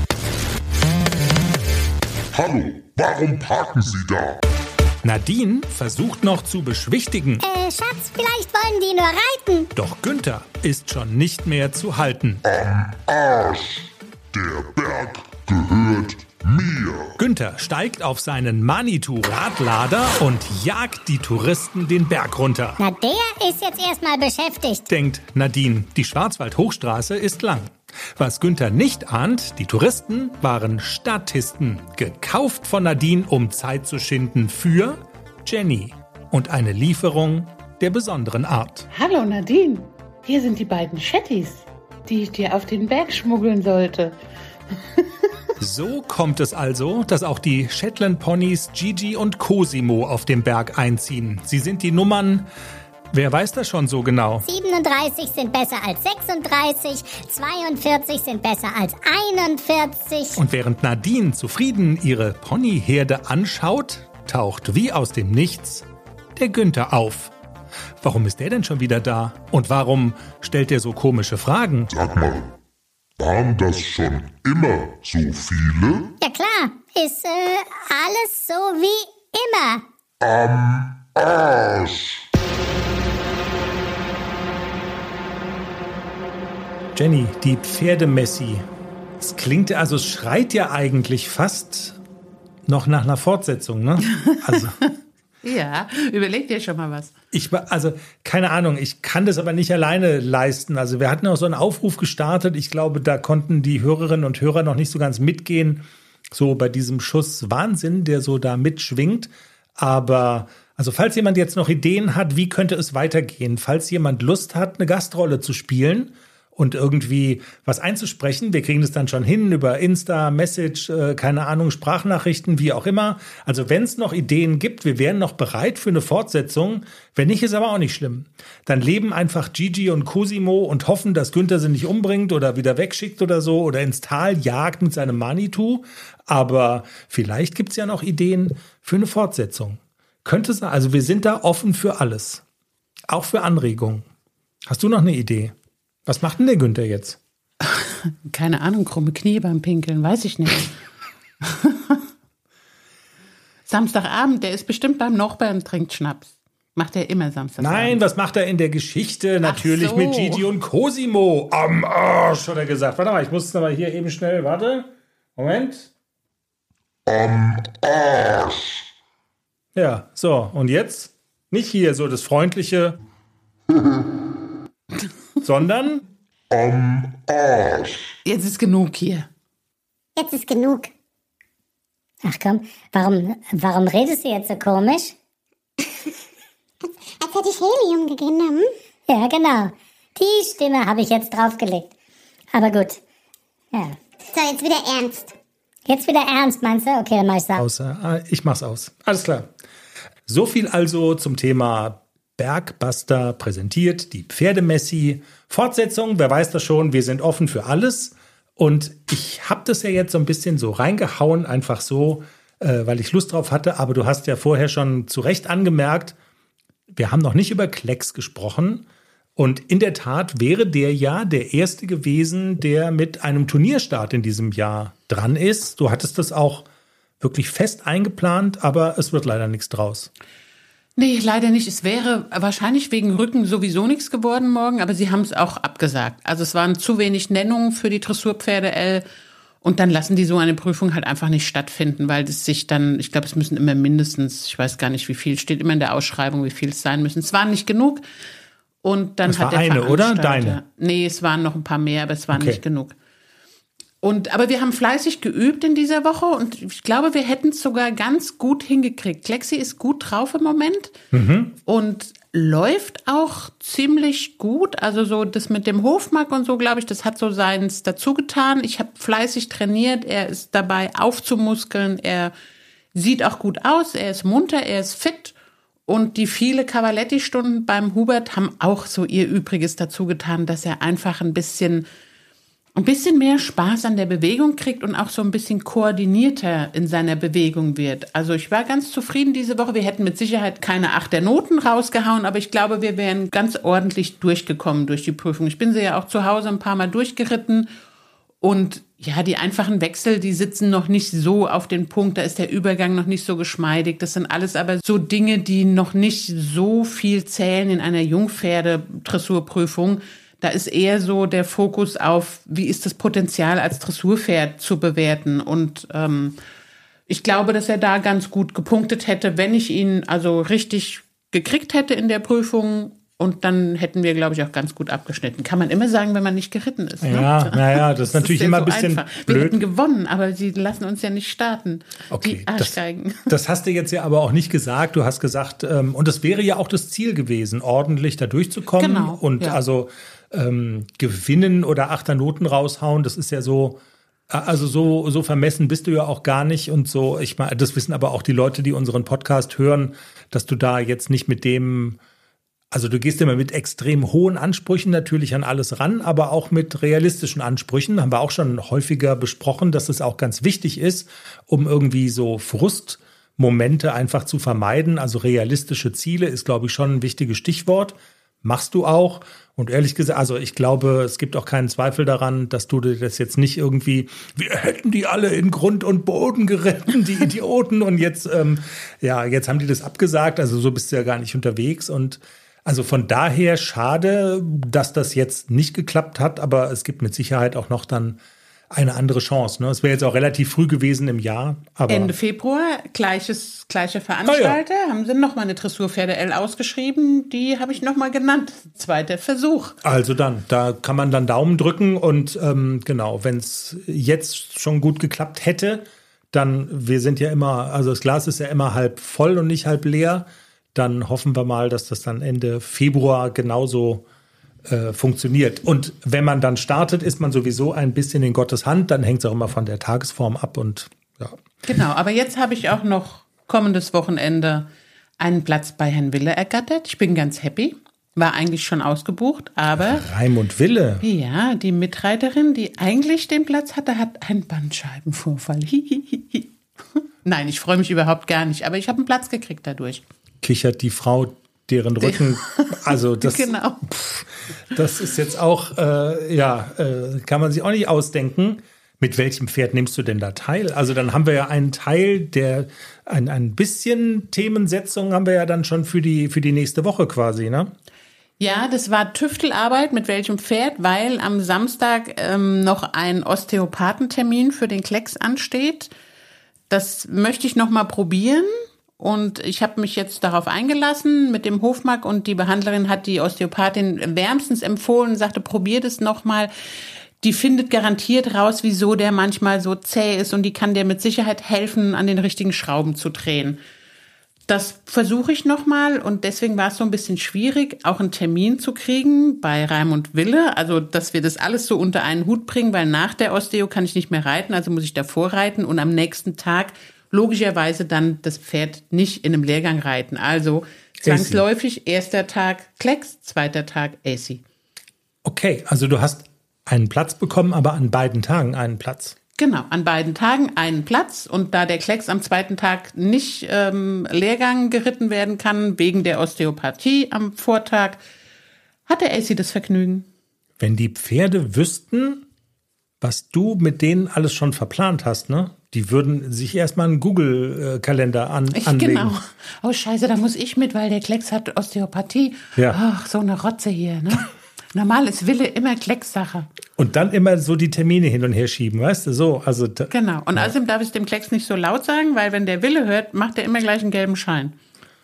Hallo, warum parken Sie da? Nadine versucht noch zu beschwichtigen. Äh, Schatz, vielleicht wollen die nur reiten. Doch Günther ist schon nicht mehr zu halten. Am Arsch. Der Berg gehört mir. Günther steigt auf seinen Manitou-Radlader und jagt die Touristen den Berg runter. Na, der ist jetzt erstmal beschäftigt. Denkt Nadine, die Schwarzwald-Hochstraße ist lang. Was Günther nicht ahnt, die Touristen waren Statisten, gekauft von Nadine, um Zeit zu schinden für Jenny und eine Lieferung der besonderen Art. Hallo Nadine, hier sind die beiden Chattys, die ich dir auf den Berg schmuggeln sollte. So kommt es also, dass auch die Shetland-Ponys Gigi und Cosimo auf dem Berg einziehen. Sie sind die Nummern, wer weiß das schon so genau? siebenunddreißig sind besser als sechsunddreißig, zweiundvierzig sind besser als einundvierzig. Und während Nadine zufrieden ihre Ponyherde anschaut, taucht wie aus dem Nichts der Günther auf. Warum ist der denn schon wieder da? Und warum stellt er so komische Fragen? Sag mal, waren das schon immer so viele? Ja klar, ist äh, alles so wie immer. Am Arsch. Jenny, die Pferdemessi. Es klingt, also es schreit ja eigentlich fast noch nach einer Fortsetzung, ne? Also Ja, überleg dir schon mal was. ich war, also keine Ahnung, ich kann das aber nicht alleine leisten. Also wir hatten auch so einen Aufruf gestartet. Ich glaube, da konnten die Hörerinnen und Hörer noch nicht so ganz mitgehen, so bei diesem Schuss Wahnsinn, der so da mitschwingt. Aber also falls jemand jetzt noch Ideen hat, wie könnte es weitergehen, falls jemand Lust hat, eine Gastrolle zu spielen und irgendwie was einzusprechen. Wir kriegen das dann schon hin über Insta, Message, äh, keine Ahnung, Sprachnachrichten, wie auch immer. Also wenn es noch Ideen gibt, wir wären noch bereit für eine Fortsetzung. Wenn nicht, ist aber auch nicht schlimm. Dann leben einfach Gigi und Cosimo und hoffen, dass Günther sie nicht umbringt oder wieder wegschickt oder so oder ins Tal jagt mit seinem Manitou. Aber vielleicht gibt's ja noch Ideen für eine Fortsetzung. Könnte sein. Also wir sind da offen für alles. Auch für Anregungen. Hast du noch eine Idee? Was macht denn der Günther jetzt? Keine Ahnung, krumme Knie beim Pinkeln, weiß ich nicht. Samstagabend, der ist bestimmt beim Nachbarn und trinkt Schnaps. Macht er immer Samstagabend. Nein, was macht er in der Geschichte? Natürlich so. mit Gigi und Cosimo. Am Arsch, hat er gesagt. Warte mal, ich muss es nochmal hier eben schnell, warte. Moment. Am Arsch. Ja, so, und jetzt? Nicht hier so das freundliche, sondern Am Arsch. Jetzt ist genug hier. Jetzt ist genug. Ach komm, warum, warum redest du jetzt so komisch? Als hätte ich Helium genommen. Ja, genau. Die Stimme habe ich jetzt draufgelegt. Aber gut. Ja. So, jetzt wieder ernst. Jetzt wieder ernst, meinst du? Okay, dann mach ich's aus. außer, ah, ich mach's aus. Alles klar. So viel also zum Thema Bergbuster präsentiert, die Pferdemessi. Fortsetzung, wer weiß das schon, wir sind offen für alles. Und ich habe das ja jetzt so ein bisschen so reingehauen, einfach so, äh, weil ich Lust drauf hatte. Aber du hast ja vorher schon zu Recht angemerkt, wir haben noch nicht über Klecks gesprochen. Und in der Tat wäre der ja der erste gewesen, der mit einem Turnierstart in diesem Jahr dran ist. Du hattest das auch wirklich fest eingeplant, aber es wird leider nichts draus. Nee, leider nicht. Es wäre wahrscheinlich wegen Rücken sowieso nichts geworden morgen, aber sie haben es auch abgesagt. Also es waren zu wenig Nennungen für die Dressurpferde L und dann lassen die so eine Prüfung halt einfach nicht stattfinden, weil es sich dann, ich glaube, es müssen immer mindestens, ich weiß gar nicht wie viel, steht immer in der Ausschreibung, wie viel es sein müssen. Es waren nicht genug und dann das hat war der eine, Veranstalter, oder? Deine? Nee, es waren noch ein paar mehr, aber es waren Okay. nicht genug. Und, aber wir haben fleißig geübt in dieser Woche und ich glaube, wir hätten es sogar ganz gut hingekriegt. Klexi ist gut drauf im Moment mhm. und läuft auch ziemlich gut. Also so das mit dem Hofmark und so, glaube ich, das hat so seins dazu getan. Ich habe fleißig trainiert, er ist dabei aufzumuskeln, er sieht auch gut aus, er ist munter, er ist fit. Und die viele Cavaletti-Stunden beim Hubert haben auch so ihr Übriges dazu getan, dass er einfach ein bisschen... ein bisschen mehr Spaß an der Bewegung kriegt und auch so ein bisschen koordinierter in seiner Bewegung wird. Also ich war ganz zufrieden diese Woche. Wir hätten mit Sicherheit keine acht der Noten rausgehauen, aber ich glaube, wir wären ganz ordentlich durchgekommen durch die Prüfung. Ich bin sie ja auch zu Hause ein paar Mal durchgeritten und ja, die einfachen Wechsel, die sitzen noch nicht so auf den Punkt, da ist der Übergang noch nicht so geschmeidig. Das sind alles aber so Dinge, die noch nicht so viel zählen in einer Jungpferde-Dressurprüfung. Da ist eher so der Fokus auf, wie ist das Potenzial als Dressurpferd zu bewerten. Und ähm, ich glaube, dass er da ganz gut gepunktet hätte, wenn ich ihn also richtig gekriegt hätte in der Prüfung. Und dann hätten wir, glaube ich, auch ganz gut abgeschnitten. Kann man immer sagen, wenn man nicht geritten ist. Ne? Ja, naja, das ist natürlich ja immer so ein bisschen einfach. blöd. Wir hätten gewonnen, aber sie lassen uns ja nicht starten. Okay, die Arschgeigen. Das, das hast du jetzt ja aber auch nicht gesagt. Du hast gesagt, ähm, und das wäre ja auch das Ziel gewesen, ordentlich da durchzukommen. Genau, und ja. also ähm, gewinnen oder Achternoten raushauen, das ist ja so, also so, so vermessen bist du ja auch gar nicht. Und so, ich meine, das wissen aber auch die Leute, die unseren Podcast hören, dass du da jetzt nicht mit dem... Also du gehst immer mit extrem hohen Ansprüchen natürlich an alles ran, aber auch mit realistischen Ansprüchen. Haben wir auch schon häufiger besprochen, dass es auch ganz wichtig ist, um irgendwie so Frustmomente einfach zu vermeiden. Also realistische Ziele ist, glaube ich, schon ein wichtiges Stichwort. Machst du auch. Und ehrlich gesagt, also ich glaube, es gibt auch keinen Zweifel daran, dass du das jetzt nicht irgendwie, wir hätten die alle in Grund und Boden geritten, die Idioten. Und jetzt, ähm, ja, jetzt haben die das abgesagt. Also so bist du ja gar nicht unterwegs. Und also von daher schade, dass das jetzt nicht geklappt hat, aber es gibt mit Sicherheit auch noch dann eine andere Chance. Ne? Es wäre jetzt auch relativ früh gewesen im Jahr. Aber Ende Februar, gleiches, gleiche Veranstalter, Ah, ja. haben sie nochmal eine Dressurpferde L ausgeschrieben. Die habe ich nochmal genannt. Zweiter Versuch. Also dann, da kann man dann Daumen drücken und ähm, genau, wenn es jetzt schon gut geklappt hätte, dann, wir sind ja immer, also das Glas ist ja immer halb voll und nicht halb leer. Dann hoffen wir mal, dass das dann Ende Februar genauso äh, funktioniert. Und wenn man dann startet, ist man sowieso ein bisschen in Gottes Hand. Dann hängt es auch immer von der Tagesform ab. Und ja. Genau, aber jetzt habe ich auch noch kommendes Wochenende einen Platz bei Herrn Wille ergattert. Ich bin ganz happy. War eigentlich schon ausgebucht, aber... Raimund Wille. Ja, die Mitreiterin, die eigentlich den Platz hatte, hat einen Bandscheibenvorfall. Nein, ich freue mich überhaupt gar nicht, aber ich habe einen Platz gekriegt dadurch. Kichert die Frau, deren Rücken, also das, genau. pff, das ist jetzt auch, äh, ja, äh, kann man sich auch nicht ausdenken. Mit welchem Pferd nimmst du denn da teil? Also dann haben wir ja einen Teil, der, ein, ein bisschen Themensetzung haben wir ja dann schon für die, für die nächste Woche quasi, ne? Ja, das war Tüftelarbeit, mit welchem Pferd, weil am Samstag ähm, noch ein Osteopathentermin für den Klecks ansteht. Das möchte ich noch mal probieren. Und ich habe mich jetzt darauf eingelassen mit dem Hofmark und die Behandlerin hat die Osteopathin wärmstens empfohlen, sagte, probier das nochmal. Die findet garantiert raus, wieso der manchmal so zäh ist und die kann dir mit Sicherheit helfen, an den richtigen Schrauben zu drehen. Das versuche ich nochmal und deswegen war es so ein bisschen schwierig, auch einen Termin zu kriegen bei Raimund Wille. Also, dass wir das alles so unter einen Hut bringen, weil nach der Osteo kann ich nicht mehr reiten, also muss ich davor reiten und am nächsten Tag logischerweise dann das Pferd nicht in einem Lehrgang reiten. Also zwangsläufig erster Tag Klecks, zweiter Tag A C. Okay, also du hast einen Platz bekommen, aber an beiden Tagen einen Platz. Genau, an beiden Tagen einen Platz. Und da der Klecks am zweiten Tag nicht ähm, Lehrgang geritten werden kann, wegen der Osteopathie am Vortag, Hat der A C das Vergnügen? Wenn die Pferde wüssten, was du mit denen alles schon verplant hast, ne? Die würden sich erstmal einen Google-Kalender an, ich, anlegen. Genau. Oh, scheiße, da muss ich mit, weil der Klecks hat Osteopathie. Ja. Ach, so eine Rotze hier, ne? Normal ist Wille immer Klecks-Sache. Und dann immer so die Termine hin und her schieben, weißt du, so. Also, da, genau. Und ja. Außerdem darf ich es dem Klecks nicht so laut sagen, weil wenn der Wille hört, macht er immer gleich einen gelben Schein.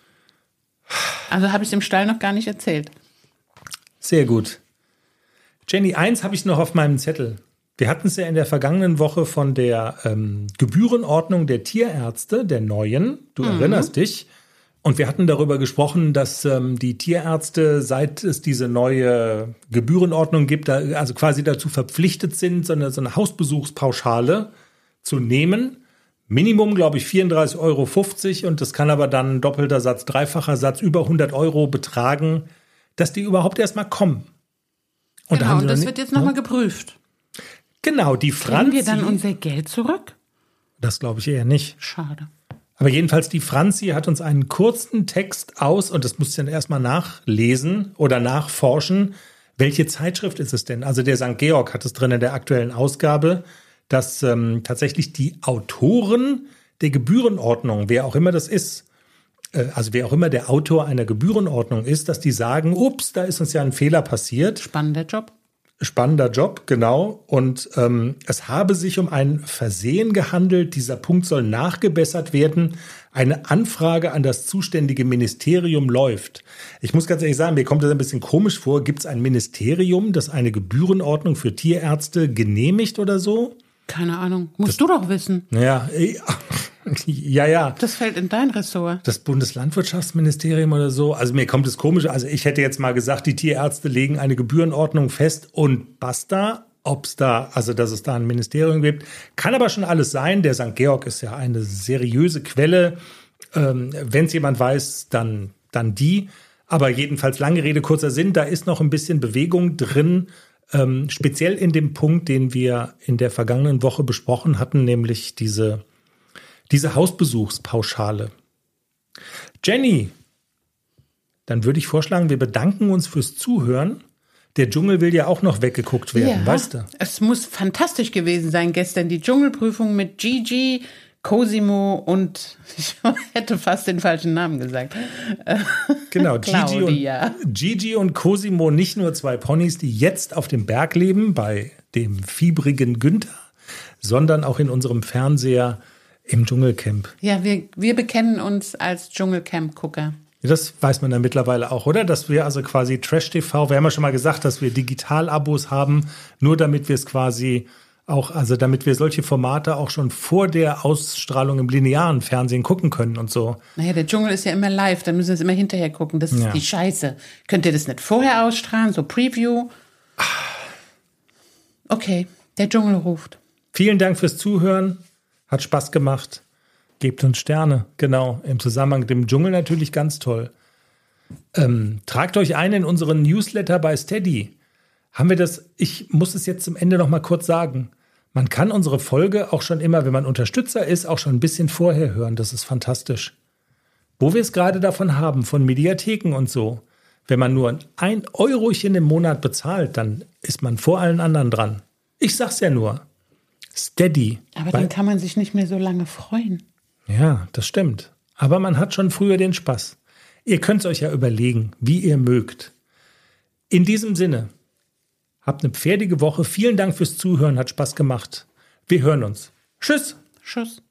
Also habe ich es im Stall noch gar nicht erzählt. Sehr gut. Jenny, eins habe ich noch auf meinem Zettel. Wir hatten es ja in der vergangenen Woche von der ähm, Gebührenordnung der Tierärzte, der neuen. Du mhm. erinnerst dich. Und wir hatten darüber gesprochen, dass ähm, die Tierärzte, seit es diese neue Gebührenordnung gibt, da, also quasi dazu verpflichtet sind, so eine, so eine Hausbesuchspauschale zu nehmen. Minimum, glaube ich, vierunddreißig Euro fünfzig und das kann aber dann doppelter Satz, dreifacher Satz, über hundert Euro betragen, dass die überhaupt erstmal kommen. Und genau, da und das wird jetzt nochmal geprüft. Genau, die Franzi. Kriegen wir dann unser Geld zurück? Das glaube ich eher nicht. Schade. Aber jedenfalls, die Franzi hat uns einen kurzen Text aus, und das musst du dann erstmal nachlesen oder nachforschen. Welche Zeitschrift ist es denn? Also der Sankt Georg hat es drin in der aktuellen Ausgabe, dass ähm, tatsächlich die Autoren der Gebührenordnung, wer auch immer das ist, äh, also wer auch immer der Autor einer Gebührenordnung ist, dass die sagen, ups, da ist uns ja ein Fehler passiert. Spannender Job. Spannender Job, genau. Und ähm, es habe sich um ein Versehen gehandelt. Dieser Punkt soll nachgebessert werden. Eine Anfrage an das zuständige Ministerium läuft. Ich muss ganz ehrlich sagen, mir kommt das ein bisschen komisch vor. Gibt es ein Ministerium, das eine Gebührenordnung für Tierärzte genehmigt oder so? Keine Ahnung. Musst das, du doch wissen. Ja, ja, ja. Das fällt in dein Ressort. Das Bundeslandwirtschaftsministerium oder so. Also mir kommt es komisch. Also ich hätte jetzt mal gesagt, die Tierärzte legen eine Gebührenordnung fest und basta. Ob es da, also dass es da ein Ministerium gibt, kann aber schon alles sein. Der Sankt Georg ist ja eine seriöse Quelle. Ähm, wenn es jemand weiß, dann, dann die. Aber jedenfalls, lange Rede, kurzer Sinn, da ist noch ein bisschen Bewegung drin. Ähm, speziell in dem Punkt, den wir in der vergangenen Woche besprochen hatten, nämlich diese, diese Hausbesuchspauschale. Jenny, dann würde ich vorschlagen, wir bedanken uns fürs Zuhören. Der Dschungel will ja auch noch weggeguckt werden, ja, weißt du? Es muss fantastisch gewesen sein gestern, die Dschungelprüfung mit Gigi, Cosimo und ich hätte fast den falschen Namen gesagt. Genau, Gigi und, Gigi und Cosimo, nicht nur zwei Ponys, die jetzt auf dem Berg leben, bei dem fiebrigen Günther, sondern auch in unserem Fernseher im Dschungelcamp. Ja, wir, wir bekennen uns als Dschungelcamp-Gucker. Das weiß man dann mittlerweile auch, oder? Dass wir also quasi Trash-T V, wir haben ja schon mal gesagt, dass wir Digital-Abos haben, nur damit wir es quasi auch, also damit wir solche Formate auch schon vor der Ausstrahlung im linearen Fernsehen gucken können und so. Naja, der Dschungel ist ja immer live, da müssen wir es immer hinterher gucken. Das ist ja die Scheiße. Könnt ihr das nicht vorher ausstrahlen, so Preview? Okay, der Dschungel ruft. Vielen Dank fürs Zuhören. Hat Spaß gemacht. Gebt uns Sterne. Genau, im Zusammenhang mit dem Dschungel natürlich ganz toll. Ähm, tragt euch ein in unseren Newsletter bei Steady. Haben wir das, ich muss es jetzt zum Ende noch mal kurz sagen. Man kann unsere Folge auch schon immer, wenn man Unterstützer ist, auch schon ein bisschen vorher hören. Das ist fantastisch. Wo wir es gerade davon haben, von Mediatheken und so. Wenn man nur ein Eurochen im Monat bezahlt, dann ist man vor allen anderen dran. Ich sag's ja nur. Steady. Aber dann kann man sich nicht mehr so lange freuen. Ja, das stimmt. Aber man hat schon früher den Spaß. Ihr könnt es euch ja überlegen, wie ihr mögt. In diesem Sinne, habt eine pferdige Woche. Vielen Dank fürs Zuhören, hat Spaß gemacht. Wir hören uns. Tschüss. Tschüss.